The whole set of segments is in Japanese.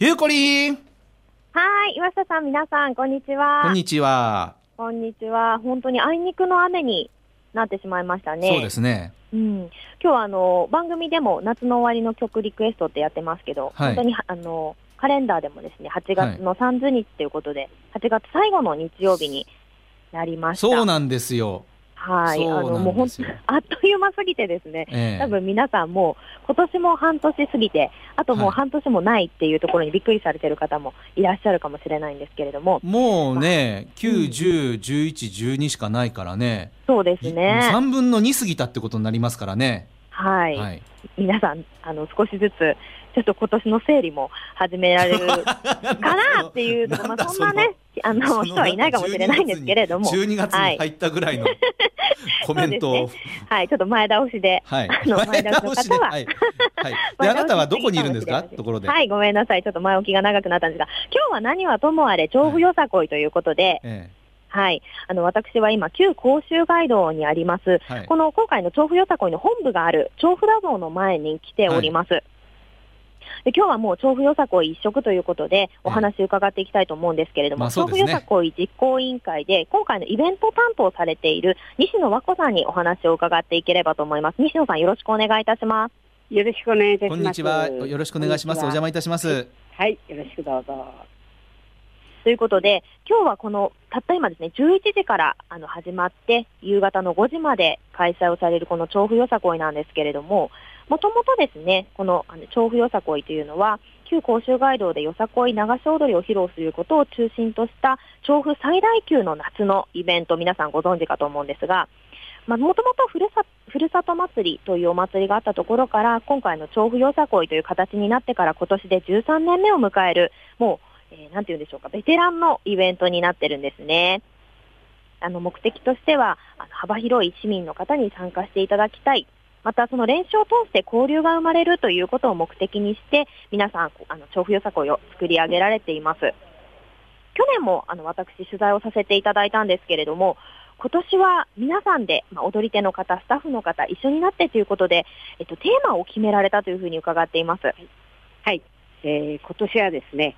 ゆうこりん。 はい、岩下さん、皆さん、こんにちは。 こんにちは。 こんにちは。本当にあいにくの雨になってしまいましたね。 そうですね。 今日は番組でも夏の終わりの曲リクエストってやってますけど、 はい本当にカレンダーでもですね、8月の30日ということで、8月最後の日曜日になりました。 そうなんですよ。 はい、 そうなもう本当んですよ。 あっという間すぎてですね、多分皆さんもう今年も半年過ぎて、あともう半年もないっていうところにびっくりされてる方もいらっしゃるかもしれないんですけれども、 もうね、9、10、11、12しかないからね。 そうですね。 3分の2過ぎたってことになりますからね。 はい。 はい、 皆さん、少しずつ、ちょっと今年の整理も始められるかなっていうところ、そんなね、人はいないかもしれないんですけれども。 12月に入ったぐらいのコメントを。 ね、はい、ちょっと前倒しで。 はい。 前倒しの方は。 で、あなたはどこにいるんですか、ところで。 はい、ごめんなさい。ちょっと前置きが長くなったんですが、今日は何はともあれ、調布よさこいということで、はい。私は今、旧甲州街道にあります、この今回の調布よさこいの本部がある調布田道の前に来ております。で、今日はもう調布よさこい一色ということで、お話伺っていきたいと思うんですけれども、調布よさこい実行委員会で、今回のイベント担当されている西野和子さんにお話を伺っていければと思います。西野さん、よろしくお願いいたします。 よろしくお願いいたします。 こんにちは。よろしくお願いします。お邪魔いたします。 はい、よろしくどうぞ。 ということで、今日はこのたった今ですね、11時から始まって夕方の5時まで開催をされるこの調布よさこいなんですけれども、もともとですね、この調布よさこいというのは旧甲州街道でよさこい流し踊りを披露することを中心とした調布最大級の夏のイベント、皆さんご存知かと思うんですが、もともとふるさと祭りというお祭りがあったところから、今回の調布よさこいという形になってから今年で13年目を迎える、もうなんていうんでしょうか、ベテランのイベントになってるんですね。目的としては幅広い市民の方に参加していただきたい、またその練習を通して交流が生まれるということを目的にして皆さん調布よさこいを作り上げられています。去年も私取材をさせていただいたんですけれども、今年は皆さんで、踊り手の方、スタッフの方一緒になってということで、テーマを決められたというふうに伺っています。 はい、今年はですね、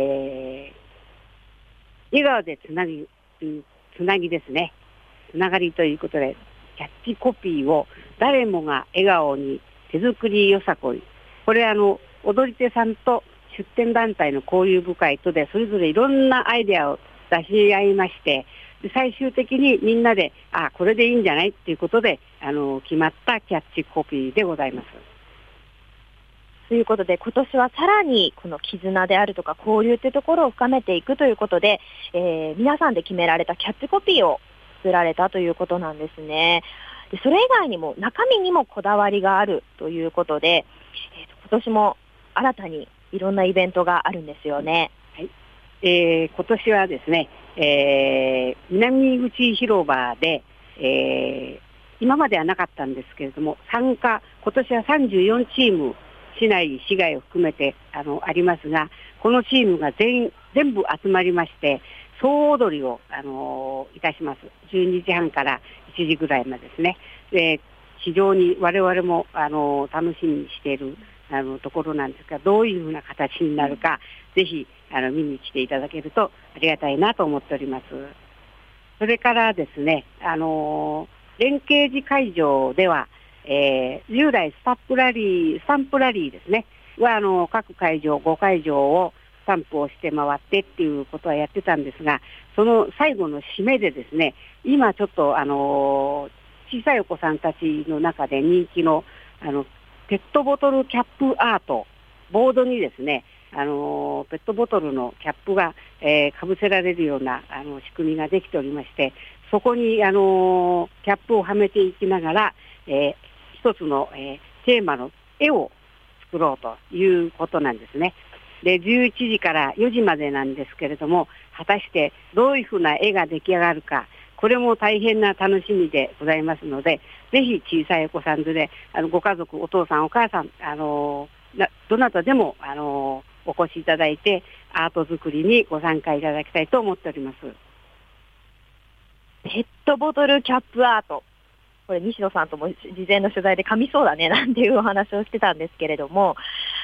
笑顔でつなぎですね、つながりということで、キャッチコピーを誰もが笑顔に手作りよさこい、これ踊り手さんと出展団体の交流部会とでそれぞれいろんなアイデアを出し合いまして、最終的にみんなでこれでいいんじゃないっていうことで決まったキャッチコピーでございます。 ということで、今年はさらにこの絆であるとか交流というところを深めていくということで、皆さんで決められたキャッチコピーを作られたということなんですね。で、それ以外にも中身にもこだわりがあるということで、今年も新たにいろんなイベントがあるんですよね。 はい、今年はですね、南口広場で、今まではなかったんですけれども、今年は34チーム市内、市外を含めてありますが、このチームが全部集まりまして、総踊りを、いたします。12時半から1時ぐらいまでですね。で、非常に我々も楽しみにしているところなんですが、どういうふうな形になるか、ぜひ見に来ていただけるとありがたいなと思っております。それからですね、連携寺会場では、従来スタンプラリーですねは各会場5会場をスタンプをして回ってっていうことはやってたんですが、その最後の締めでですね、今ちょっと小さいお子さんたちの中で人気のペットボトルキャップアート、ボードにですねペットボトルのキャップが、かぶせられるような仕組みができておりまして、そこにキャップをはめていきながら、一つの、テーマの絵を作ろうということなんですね。で、11時から4時までなんですけれども、果たしてどういうふうな絵が出来上がるか、これも大変な楽しみでございますので、ぜひ小さいお子さん連れ、ご家族、お父さんお母さん、どなたでもお越しいただいてアート作りにご参加いただきたいと思っております。 ペットボトルキャップアート、これ西野さんとも事前の取材で噛みそうだねなんていうお話をしてたんですけれども、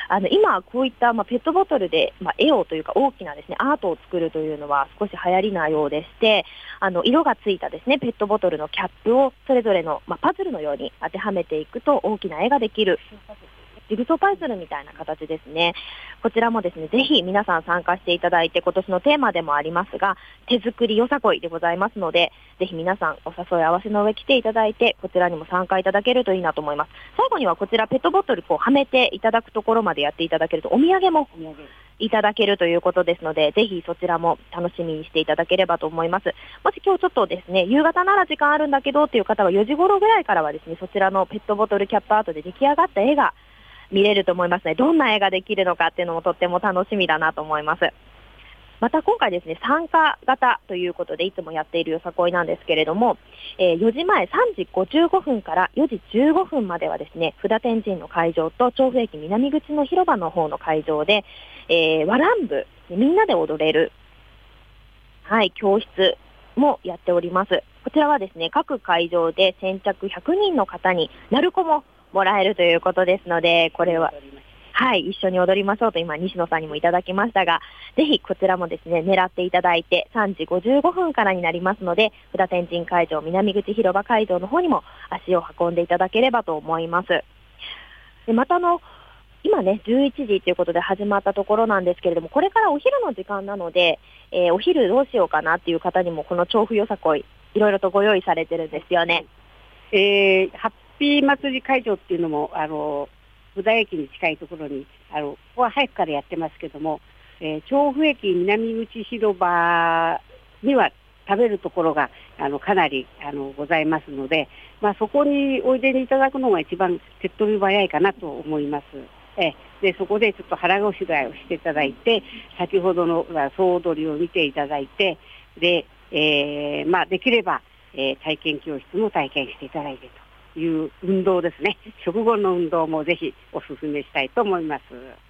今こういった、ペットボトルで、絵をというか大きなですね、アートを作るというのは少し流行りなようでして、色がついたですね、ペットボトルのキャップをそれぞれの、パズルのように当てはめていくと大きな絵ができる。ジグソーパズルみたいな形ですね。こちらもですね、ぜひ皆さん参加していただいて、今年のテーマでもありますが、手作りよさこいでございますので、ぜひ皆さんお誘い合わせの上来ていただいて、こちらにも参加いただけるといいなと思います。最後にはこちらペットボトルはめていただくところまでやっていただけると、お土産もいただけるということですので、ぜひそちらも楽しみにしていただければと思います。もし今日ちょっとですね、夕方なら時間あるんだけどっていう方は4時頃ぐらいからはですね、そちらのペットボトルキャップアートで出来上がった絵が見れると思いますね。どんな絵ができるのかっていうのもとっても楽しみだなと思います。また今回ですね、参加型ということでいつもやっているよさこいなんですけれども、4時前3時55分から4時15分まではですね、札天神の会場と調布駅南口の広場の方の会場で、和乱舞、みんなで踊れる、教室もやっております。こちらはですね、各会場で先着100人の方に鳴子ももらえるということですので、これは一緒に踊りましょうと今西野さんにもいただきましたが、ぜひこちらもですね、狙っていただいて3時55分からになりますので、札天神会場南口広場会場の方にも足を運んでいただければと思います。でまた今ね11時ということで始まったところなんですけれども、これからお昼の時間なので、お昼どうしようかなっていう方にもこの調布よさこいいろいろとご用意されてるんですよね。 ハッピー祭り会場っていうのも布田駅に近いところにここは早くからやってますけども、調布駅南口広場には食べるところがかなりございますので、そこにおいでいただくのが一番手っ取り早いかなと思います。でそこでちょっと腹ごしらえをしていただいて、先ほどの総踊りを見ていただいて、で、できれば、体験教室も体験していただいてという運動ですね。食後の運動もぜひお勧めしたいと思います。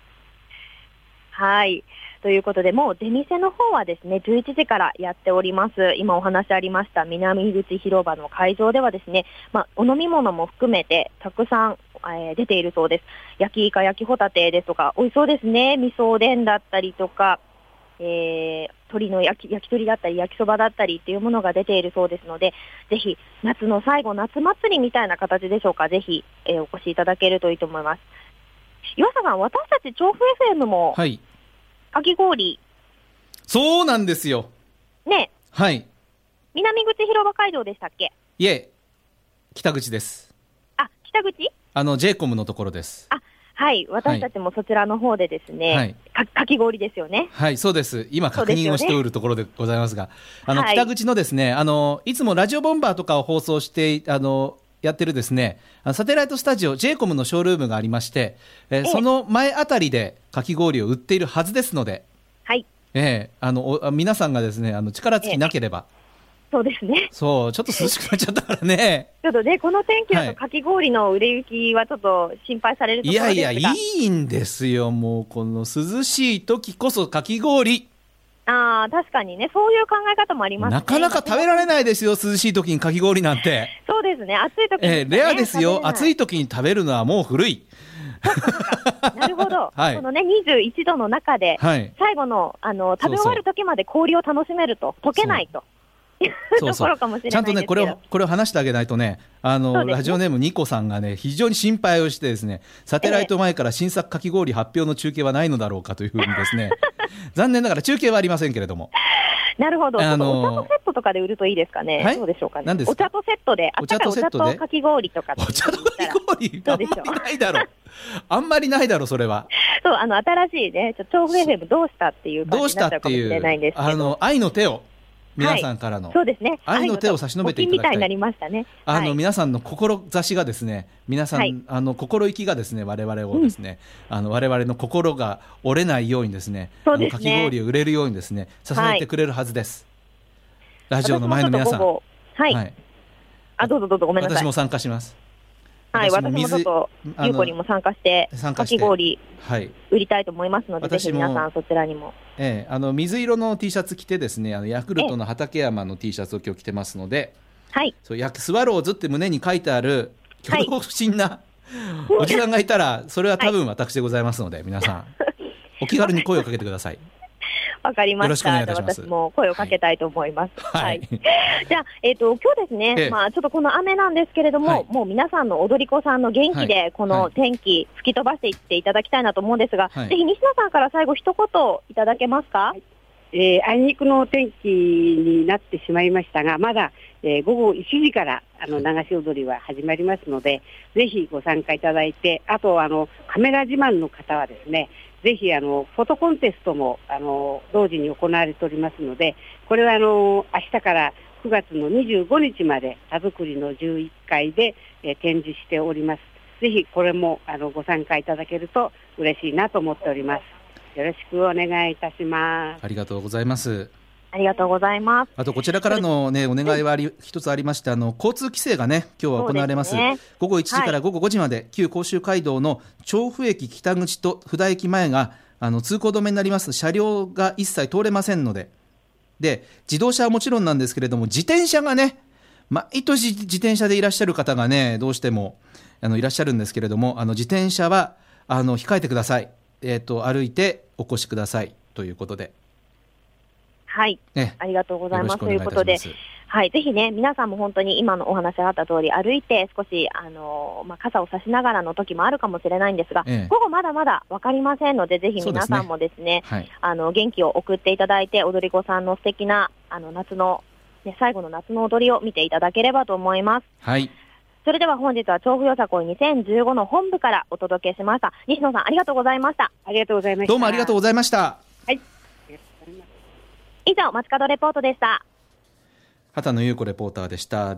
ということで、もう出店の方はですね11時からやっております。今お話ありました南口広場の会場ではですね、お飲み物も含めてたくさん、出ているそうです。焼きイカ、焼きホタテですとか美味しそうですね。味噌おでんだったりとか、鶏の焼き鳥だったり焼きそばだったりっていうものが出ているそうですので、ぜひ夏の最後、夏祭りみたいな形でしょうか、ぜひ、お越しいただけるといいと思います。岩佐さん、私たち調布 FM も、かき氷、 そうなんですよね。南口広場会場でしたっけ？ いえ、北口です。 北口 J コムのところです。 私たちもそちらの方でですね、かき氷ですよね。 そうです。今確認をしておるところでございますが、北口のですね、いつもラジオボンバーとかを放送してやってるですね、サテライトスタジオ J コムのショールームがありまして、その前あたりでかき氷を売っているはずですので、皆さんがですね力尽きなければ、 そうですね。 ちょっと涼しくなっちゃったからね。 ちょっとね、この天気だとかき氷の売れ行きはちょっと心配されるところですが。 いいんですよ。もうこの涼しい時こそかき氷。 確かにね、そういう考え方もありますね。 なかなか食べられないですよ、涼しい時にかき氷なんて。 そうですね、暑い時に、 レアですよ。暑い時に食べるのはもう古い。 なるほど、このね21度の中で、最後の食べ終わる時まで氷を楽しめると、溶けないと。ところかもしれないですけど、 ちゃんとねこれを話してあげないとね、ラジオネームニコさんがね非常に心配をしてですね、サテライト前から新作かき氷発表の中継はないのだろうかというふうにですね残念ながら中継はありませんけれども。 なるほど、お茶とセットとかで売るといいですかね。どうでしょうかね。お茶とセットで、お茶とかき氷とか。 お茶とかき氷あんまりないだろう。あんまりないだろう、それは。 そう、新しいね、調布 FM どうしたっていう感じになっちゃうかもしれないんですけど、 愛の手を皆さんからの、 そうですね、 愛の手を差し伸べていただきたい。 みたいになりましたね。 皆さんの志がですね、皆さん、心意気がですね、我々をですね、我々の心が折れないようにですね、かき氷を売れるようにですね、支えてくれるはずです。ラジオの前の皆さん、どうぞごめんなさい。 私も参加します。 私もちょっとゆうこにも参加してかき氷売りたいと思いますので、ぜひ皆さんそちらにも。 水色の T シャツ着てですね、ヤクルトの畠山の T シャツを今日着てますので、スワローズって胸に書いてある挙動不審なおじさんがいたらそれは多分私でございますので、皆さんお気軽に声をかけてください。 わかりました。 よろしくお願いいたします。 私も声をかけたいと思います。 はい。 じゃあ、今日ですね、ちょっとこの雨なんですけれども、もう皆さんの踊り子さんの元気で、この天気吹き飛ばしていっていただきたいなと思うんですが、ぜひ西野さんから最後一言いただけますか？ あいにくの天気になってしまいましたが、まだ、午後1時から流し踊りは始まりますので、ぜひご参加いただいて、あとカメラ自慢の方はですね、ぜひフォトコンテストも同時に行われておりますので、これは明日から9月の25日まで田作りの11階で、展示しております。ぜひこれもご参加いただけると嬉しいなと思っております。よろしくお願いいたします。 ありがとうございます。 ありがとうございます。 あとこちらからの、ね、お願いは一つありまして、交通規制がね今日は行われます。午後1時から午後5時まで、旧甲州街道の調布駅北口と布田駅前が通行止めになります。車両が一切通れませんので、自動車はもちろんなんですけれども、自転車がね、毎年自転車でいらっしゃる方がねどうしてもいらっしゃるんですけれども、自転車は控えてください。歩いてお越しくださいということで、 はい、ありがとうございます。ということで、はい、ぜひね、皆さんも本当に今のお話があった通り、歩いて少し傘を差しながらの時もあるかもしれないんですが、午後まだまだ分かりませんので、ぜひ皆さんもですね、元気を送っていただいて、踊り子さんの素敵な夏の、最後の夏の踊りを見ていただければと思います。 はい。 それでは本日は調布よさこい2015の本部からお届けしました。西野さん、ありがとうございました。 ありがとうございました。 どうもありがとうございました。 はい。 以上、街角レポートでした。 畑野優子レポーターでした。